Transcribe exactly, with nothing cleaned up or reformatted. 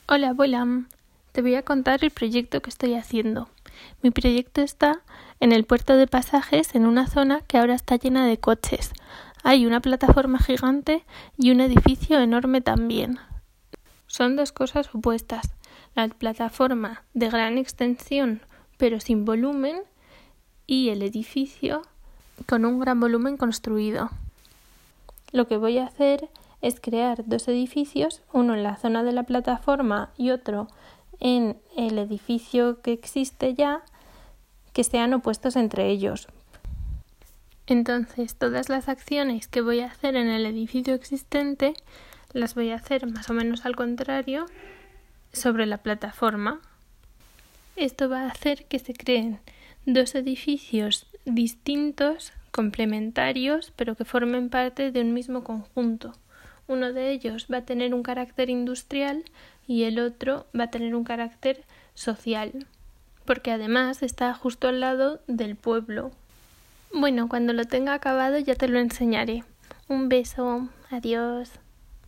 Hola, abuela. Te voy a contar el proyecto que estoy haciendo. Mi proyecto está en el puerto de pasajes, en una zona que ahora está llena de coches. Hay una plataforma gigante y un edificio enorme también. Son dos cosas opuestas. La plataforma de gran extensión, pero sin volumen, y el edificio con un gran volumen construido. Lo que voy a hacer es crear dos edificios, uno en la zona de la plataforma y otro en el edificio que existe ya, que sean opuestos entre ellos. Entonces, todas las acciones que voy a hacer en el edificio existente las voy a hacer más o menos al contrario sobre la plataforma. Esto va a hacer que se creen dos edificios distintos, complementarios, pero que formen parte de un mismo conjunto. Uno de ellos va a tener un carácter industrial y el otro va a tener un carácter social, porque además está justo al lado del pueblo. Bueno, cuando lo tenga acabado ya te lo enseñaré. Un beso, adiós.